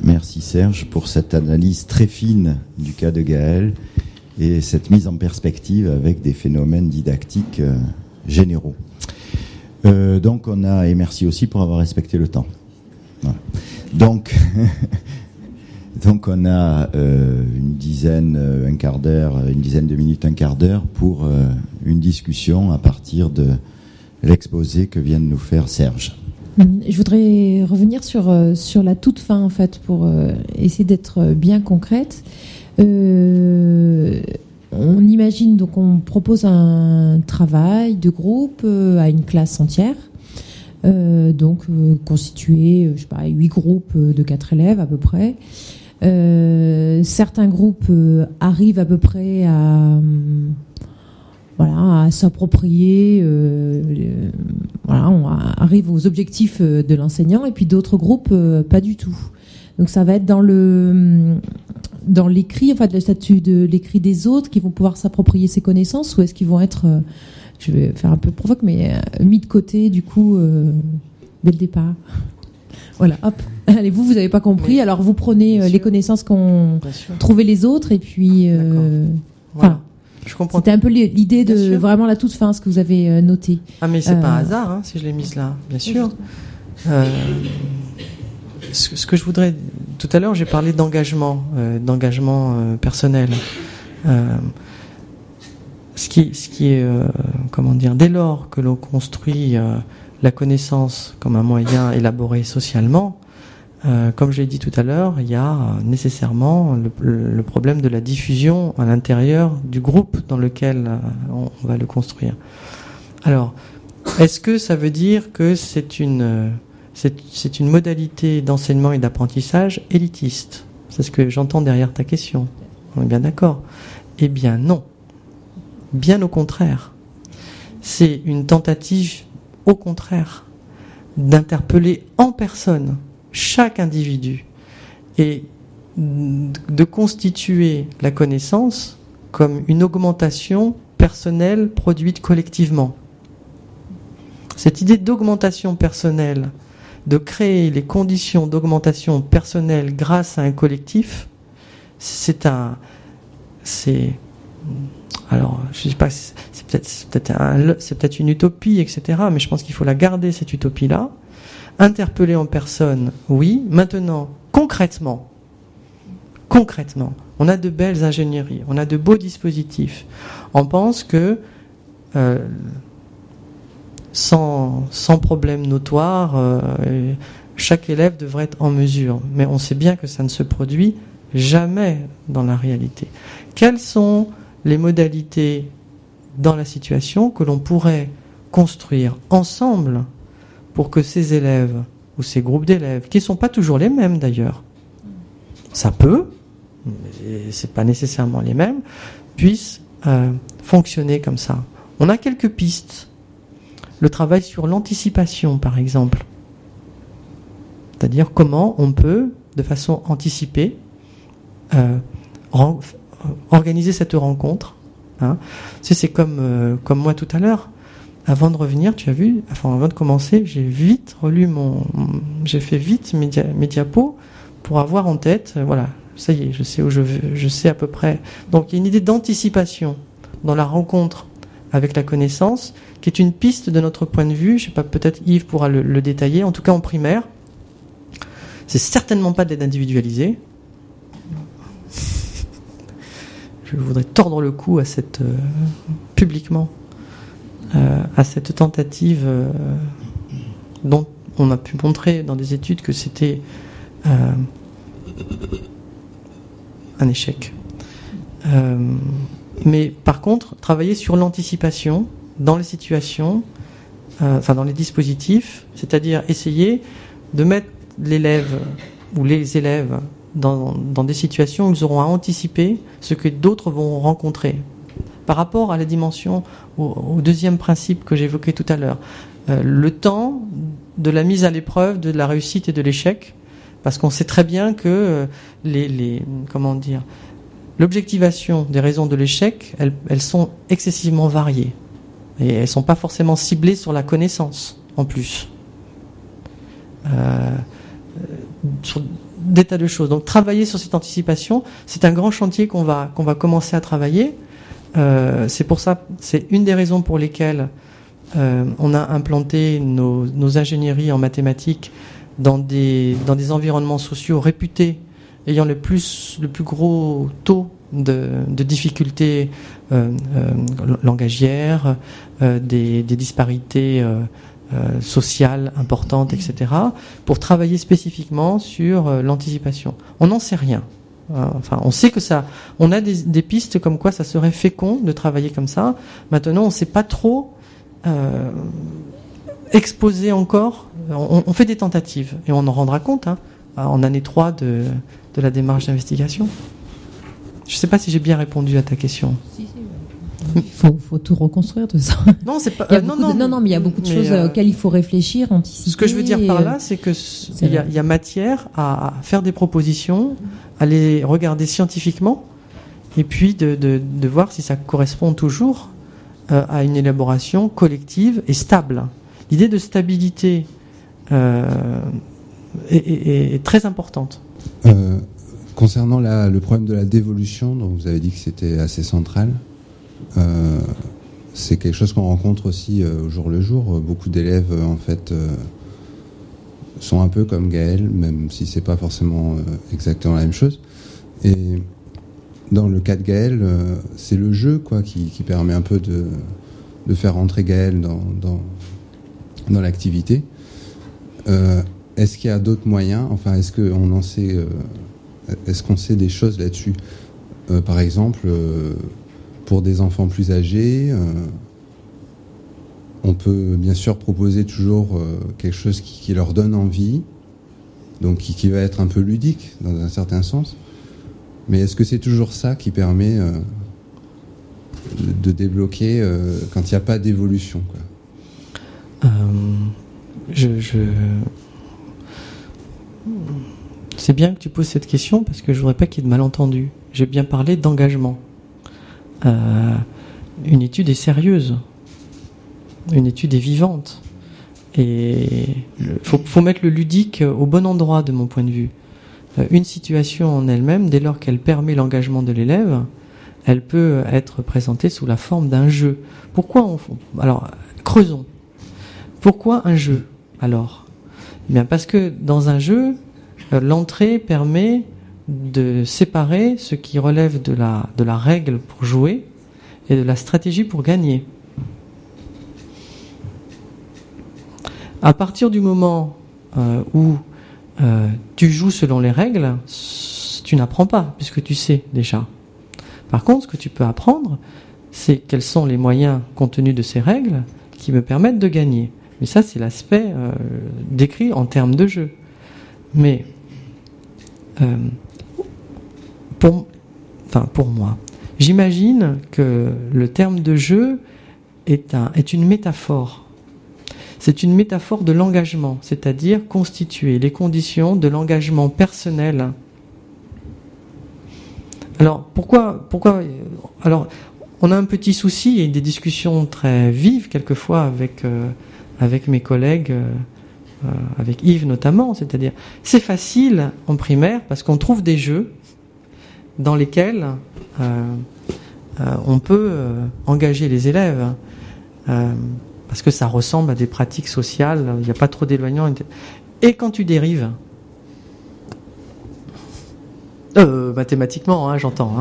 Merci Serge pour cette analyse très fine du cas de Gaël et cette mise en perspective avec des phénomènes didactiques généraux. Donc et merci aussi pour avoir respecté le temps. Voilà. Donc on a une dizaine de minutes, un quart d'heure pour une discussion à partir de l'exposé que vient de nous faire Serge. Je voudrais revenir sur la toute fin, en fait, pour essayer d'être bien concrète. On imagine, donc on propose un travail de groupe à une classe entière, constitué, 8 groupes de 4 élèves à peu près. Certains groupes arrivent à peu près à s'approprier, on arrive aux objectifs de l'enseignant, et puis d'autres groupes pas du tout. Donc ça va être dans l'écrit, le statut de l'écrit des autres qui vont pouvoir s'approprier ces connaissances, ou est-ce qu'ils vont être, je vais faire un peu provoque, mais mis de côté du coup dès le départ. Voilà, hop. Allez, vous n'avez pas compris, mais, alors vous prenez les connaissances qu'ont trouvé les autres, et puis voilà. Je comprends. C'était un peu l'idée de vraiment la toute fin, ce que vous avez noté. Ah, mais c'est pas un hasard si je l'ai mise là, bien sûr. Ce que je voudrais, tout à l'heure, j'ai parlé d'engagement personnel. Ce qui est, dès lors que l'on construit la connaissance comme un moyen élaboré socialement, comme je l'ai dit tout à l'heure, il y a nécessairement le problème de la diffusion à l'intérieur du groupe dans lequel on va le construire. Alors, est-ce que ça veut dire que c'est une modalité d'enseignement et d'apprentissage élitiste? C'est ce que j'entends derrière ta question. On est bien d'accord? Eh bien non. Bien au contraire. C'est une tentative, au contraire, d'interpeller en personne chaque individu et de constituer la connaissance comme une augmentation personnelle produite collectivement. Cette idée d'augmentation personnelle, de créer les conditions d'augmentation personnelle grâce à un collectif, alors je sais pas, c'est peut-être une utopie, etc. Mais je pense qu'il faut la garder, cette utopie-là. Interpeller en personne, oui. Maintenant, concrètement, on a de belles ingénieries, on a de beaux dispositifs. On pense que sans problème notoire, chaque élève devrait être en mesure. Mais on sait bien que ça ne se produit jamais dans la réalité. Quelles sont les modalités dans la situation que l'on pourrait construire ensemble pour que ces élèves ou ces groupes d'élèves, qui ne sont pas toujours les mêmes d'ailleurs, ça peut, mais c'est pas nécessairement les mêmes, puissent fonctionner comme ça. On a quelques pistes. Le travail sur l'anticipation, par exemple. C'est-à-dire comment on peut, de façon anticipée, organiser cette rencontre. C'est comme moi tout à l'heure. Avant de revenir, tu as vu, avant de commencer, j'ai fait vite mes diapos pour avoir en tête, voilà, ça y est, je sais où je sais à peu près. Donc il y a une idée d'anticipation dans la rencontre avec la connaissance, qui est une piste de notre point de vue. Je sais pas, peut-être Yves pourra le détailler. En tout cas, en primaire, c'est certainement pas de l'aide individualisée. Je voudrais tordre le cou à publiquement. À cette tentative dont on a pu montrer dans des études que c'était un échec. Mais par contre, travailler sur l'anticipation dans les situations, dans les dispositifs, c'est-à-dire essayer de mettre l'élève ou les élèves dans des situations où ils auront à anticiper ce que d'autres vont rencontrer. Par rapport à la dimension, au deuxième principe que j'évoquais tout à l'heure, le temps de la mise à l'épreuve de la réussite et de l'échec, parce qu'on sait très bien que l'objectivation des raisons de l'échec, elles sont excessivement variées. Et elles ne sont pas forcément ciblées sur la connaissance, en plus. d'état de choses. Donc travailler sur cette anticipation, c'est un grand chantier qu'on va commencer à travailler. C'est pour ça, c'est une des raisons pour lesquelles on a implanté nos ingénieries en mathématiques dans des environnements sociaux réputés ayant le plus gros taux de difficultés langagières, des disparités sociales importantes, etc., pour travailler spécifiquement sur l'anticipation. On n'en sait rien. Enfin, on sait que ça, on a des pistes comme quoi ça serait fécond de travailler comme ça. Maintenant, on ne sait pas trop exposer encore. On fait des tentatives et on en rendra compte en année 3 de la démarche d'investigation. Je ne sais pas si j'ai bien répondu à ta question. Il faut tout reconstruire, tout ça. Non, c'est pas. Non, mais il y a beaucoup de choses auxquelles il faut réfléchir, anticiper. Ce que je veux dire par là, c'est que il y a matière à faire des propositions, à les regarder scientifiquement, et puis de voir si ça correspond toujours à une élaboration collective et stable. L'idée de stabilité est très importante. Concernant le problème de la dévolution, dont vous avez dit que c'était assez central, c'est quelque chose qu'on rencontre aussi au jour le jour. Beaucoup d'élèves, en fait, sont un peu comme Gaël, même si c'est pas forcément exactement la même chose. Et dans le cas de Gaël, c'est le jeu, quoi, qui permet un peu de faire rentrer Gaël dans l'activité. Est-ce qu'il y a d'autres moyens? Enfin, est-ce qu'on en sait? Est-ce qu'on sait des choses là-dessus? Par exemple, pour des enfants plus âgés, on peut bien sûr proposer toujours quelque chose qui leur donne envie, donc qui va être un peu ludique dans un certain sens. Mais est-ce que c'est toujours ça qui permet de débloquer quand il n'y a pas d'évolution, quoi? C'est bien que tu poses cette question parce que je voudrais pas qu'il y ait de malentendus. J'ai bien parlé d'engagement. Une étude est sérieuse. Une étude est vivante. Et faut mettre le ludique au bon endroit de mon point de vue. Une situation en elle-même, dès lors qu'elle permet l'engagement de l'élève, elle peut être présentée sous la forme d'un jeu. Alors, creusons. Pourquoi un jeu, alors? Eh bien, parce que dans un jeu, l'entrée permet de séparer ce qui relève de la règle pour jouer et de la stratégie pour gagner. À partir du moment où tu joues selon les règles, tu n'apprends pas, puisque tu sais déjà. Par contre, ce que tu peux apprendre, c'est quels sont les moyens contenus de ces règles qui me permettent de gagner. Mais ça, c'est l'aspect décrit en termes de jeu. Mais pour moi, j'imagine que le terme de jeu est une métaphore. C'est une métaphore de l'engagement, c'est-à-dire constituer les conditions de l'engagement personnel. Alors, pourquoi alors, on a un petit souci et des discussions très vives quelquefois avec mes collègues, avec Yves notamment, c'est-à-dire c'est facile en primaire parce qu'on trouve des jeux dans lesquels on peut engager les élèves parce que ça ressemble à des pratiques sociales, il n'y a pas trop d'éloignement. Et quand tu dérives, mathématiquement, j'entends.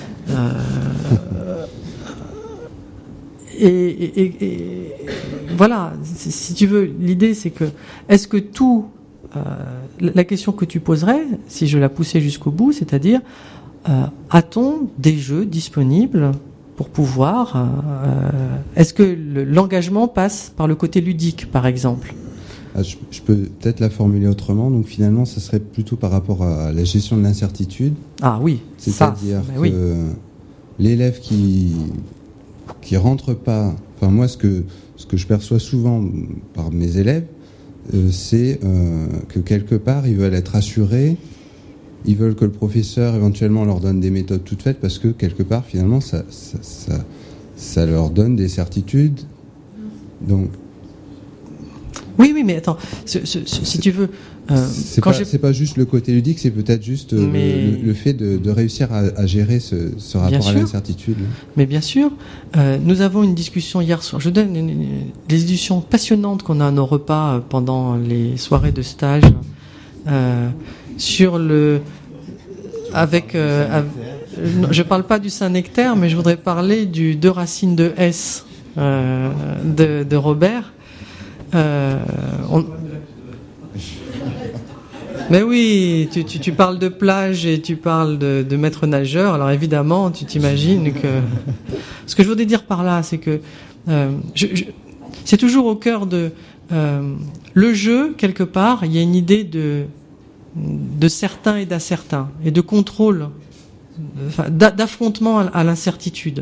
Et voilà, si tu veux, l'idée c'est que, est-ce que la question que tu poserais, si je la poussais jusqu'au bout, c'est-à-dire, a-t-on des jeux disponibles pour pouvoir, est-ce que l'engagement passe par le côté ludique, par exemple? Je peux peut-être la formuler autrement. Donc finalement, ça serait plutôt par rapport à la gestion de l'incertitude. Ah oui, c'est-à-dire que l'élève qui rentre pas. Enfin moi, ce que je perçois souvent par mes élèves, c'est que quelque part ils veulent être rassurés. Ils veulent que le professeur éventuellement leur donne des méthodes toutes faites parce que quelque part finalement ça leur donne des certitudes. Donc oui, mais attends, si tu veux, C'est pas juste le côté ludique, c'est peut-être juste le fait de réussir à gérer ce rapport à l'incertitude. Mais bien sûr, nous avons une discussion hier soir. Je donne des discussions passionnantes qu'on a à nos repas pendant les soirées de stage sur le je parle pas du Saint-Nectaire, mais je voudrais parler du Deux racines de S de Robert. Mais oui, tu parles de plage et tu parle de maître nageur. Alors évidemment, tu t'imagines que... Ce que je voudrais dire par là, c'est que c'est toujours au cœur de... le jeu, quelque part, il y a une idée de certain et d'incertain, et de contrôle, d'affrontement à l'incertitude.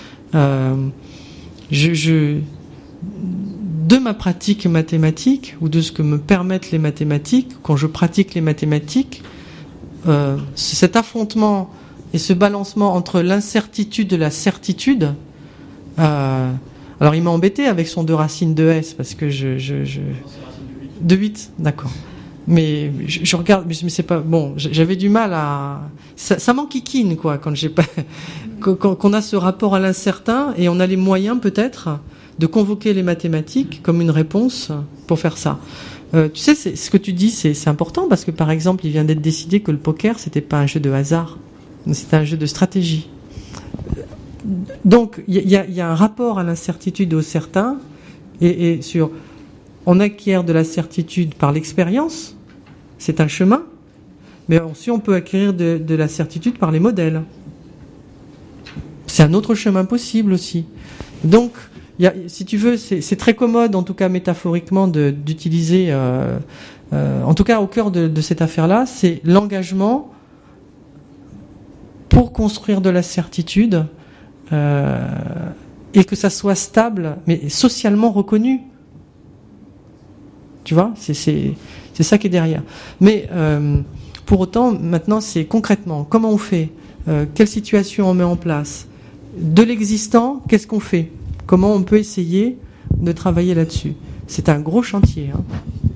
De ma pratique mathématique, ou de ce que me permettent les mathématiques, quand je pratique les mathématiques, cet affrontement et ce balancement entre l'incertitude et la certitude, alors il m'a embêté avec son 2 racines de S, parce que de 8, d'accord. Mais je regarde, mais c'est pas bon. J'avais du mal à ça m'enquiquine quoi quand j'ai pas qu'on a ce rapport à l'incertain et on a les moyens peut-être de convoquer les mathématiques comme une réponse pour faire ça. Tu sais, ce que tu dis, c'est important parce que par exemple, il vient d'être décidé que le poker c'était pas un jeu de hasard, mais c'était un jeu de stratégie. Donc il y a un rapport à l'incertitude et au certain et sur on acquiert de la certitude par l'expérience. C'est un chemin, mais aussi on peut acquérir de la certitude par les modèles. C'est un autre chemin possible aussi. Donc, si tu veux, c'est très commode, en tout cas métaphoriquement, d'utiliser, en tout cas au cœur de cette affaire-là, c'est l'engagement pour construire de la certitude et que ça soit stable, mais socialement reconnu. Tu vois, c'est ça qui est derrière. Mais pour autant, maintenant, c'est concrètement, comment on fait, quelle situation on met en place, de l'existant, qu'est-ce qu'on fait, comment on peut essayer de travailler là-dessus. C'est un gros chantier. Hein.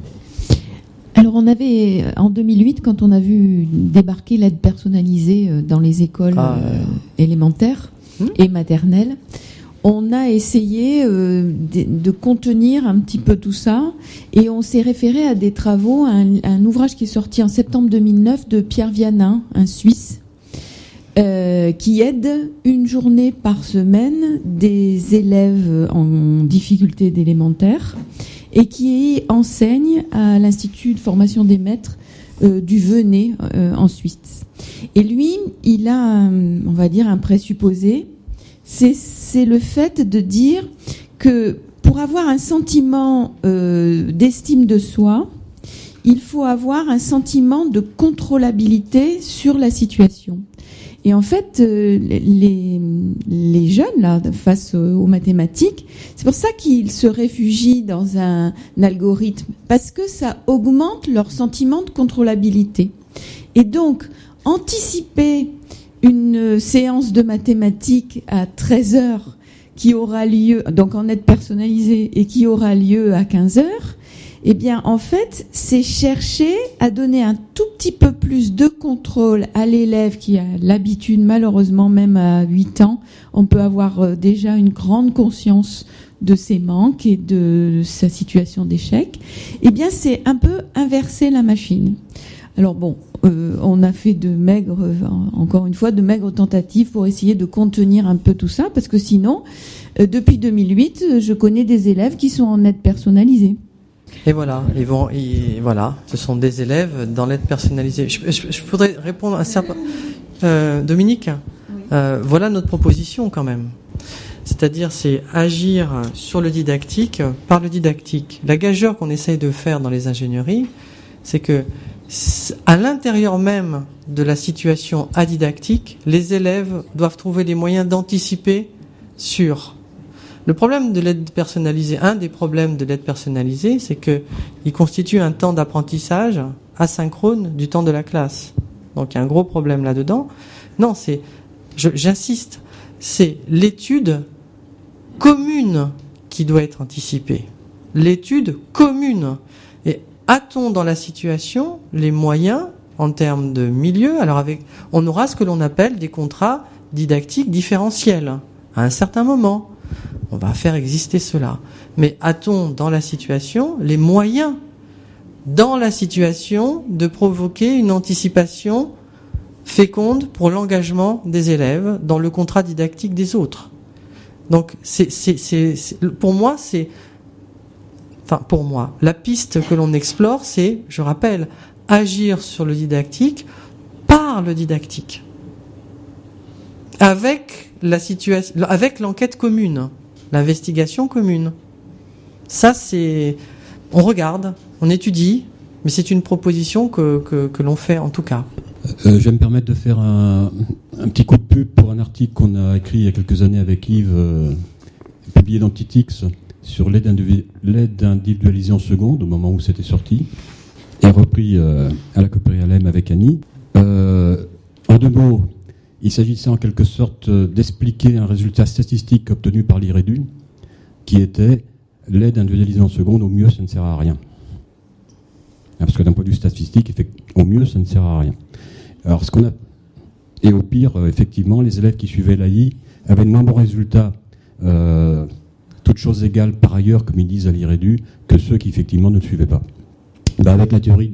Alors on avait, en 2008, quand on a vu débarquer l'aide personnalisée dans les écoles élémentaires et maternelles, on a essayé de contenir un petit peu tout ça et on s'est référé à des travaux, un ouvrage qui est sorti en septembre 2009 de Pierre Vianin, un Suisse, qui aide une journée par semaine des élèves en difficulté d'élémentaire et qui enseigne à l'Institut de formation des maîtres du Venay en Suisse. Et lui, il a, on va dire, un présupposé. C'est le fait de dire que pour avoir un sentiment d'estime de soi, il faut avoir un sentiment de contrôlabilité sur la situation. Et en fait, les jeunes, là, face aux mathématiques, c'est pour ça qu'ils se réfugient dans un algorithme, parce que ça augmente leur sentiment de contrôlabilité. Et donc, anticiper une séance de mathématiques à 13h qui aura lieu, donc en aide personnalisée, et qui aura lieu à 15h, eh bien, en fait, c'est chercher à donner un tout petit peu plus de contrôle à l'élève qui a l'habitude, malheureusement, même à 8 ans, on peut avoir déjà une grande conscience de ses manques et de sa situation d'échec. Eh bien, c'est un peu inverser la machine. Alors bon, on a fait de maigres tentatives pour essayer de contenir un peu tout ça, parce que sinon, depuis 2008, je connais des élèves qui sont en aide personnalisée. Et voilà, voilà, ce sont des élèves dans l'aide personnalisée. Je voudrais répondre à ça, Dominique. Oui. Voilà notre proposition quand même. C'est-à-dire, c'est agir sur le didactique, par le didactique. La gageure qu'on essaye de faire dans les ingénieries, c'est que à l'intérieur même de la situation adidactique, les élèves doivent trouver des moyens d'anticiper sur. Le problème de l'aide personnalisée, un des problèmes de l'aide personnalisée, c'est qu'il constitue un temps d'apprentissage asynchrone du temps de la classe. Donc il y a un gros problème là-dedans. Non, j'insiste, c'est l'étude commune qui doit être anticipée. L'étude commune. Et a-t-on dans la situation les moyens en termes de milieu? Alors on aura ce que l'on appelle des contrats didactiques différentiels à un certain moment. On va faire exister cela. Mais a-t-on dans la situation les moyens dans la situation de provoquer une anticipation féconde pour l'engagement des élèves dans le contrat didactique des autres? Donc, pour moi, la piste que l'on explore, c'est, je rappelle, agir sur le didactique par le didactique. Avec la situation, avec l'enquête commune, l'investigation commune. Ça, on regarde, on étudie, mais c'est une proposition que l'on fait en tout cas. Je vais me permettre de faire un petit coup de pub pour un article qu'on a écrit il y a quelques années avec Yves, publié dans Titix, sur l'aide individualisée en seconde, au moment où c'était sorti, et repris à la Copérialem avec Annie. En 2 mots, il s'agissait en quelque sorte d'expliquer un résultat statistique obtenu par l'IREDU, qui était l'aide individualisée en seconde, au mieux, ça ne sert à rien. Parce que d'un point de vue statistique, au mieux, ça ne sert à rien. Alors, et au pire, effectivement, les élèves qui suivaient l'AI avaient de moins bons résultats, toutes choses égales par ailleurs, comme ils disent à l'IREDU, que ceux qui effectivement ne le suivaient pas. Avec la théorie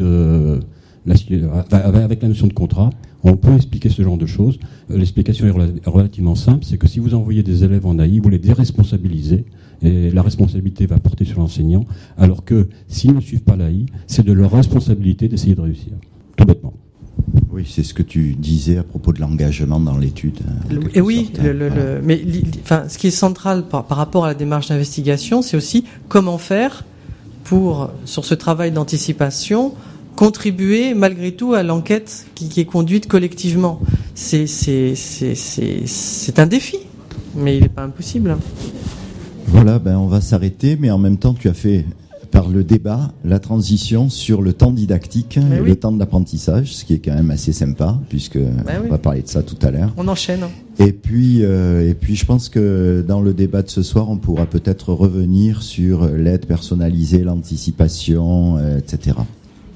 avec la notion de contrat, on peut expliquer ce genre de choses. L'explication est relativement simple, c'est que si vous envoyez des élèves en AI, vous les déresponsabilisez, et la responsabilité va porter sur l'enseignant, alors que s'ils ne suivent pas l'AI, c'est de leur responsabilité d'essayer de réussir. Tout bêtement. Oui, c'est ce que tu disais à propos de l'engagement dans l'étude. Et oui, mais ce qui est central par rapport à la démarche d'investigation, c'est aussi comment faire pour, sur ce travail d'anticipation, contribuer malgré tout à l'enquête qui est conduite collectivement. C'est un défi, mais il n'est pas impossible. Voilà, on va s'arrêter, mais en même temps, tu as fait, par le débat, la transition sur le temps didactique, le temps de l'apprentissage, ce qui est quand même assez sympa, puisque on va parler de ça tout à l'heure. On enchaîne. Et puis, je pense que dans le débat de ce soir, on pourra peut-être revenir sur l'aide personnalisée, l'anticipation, etc.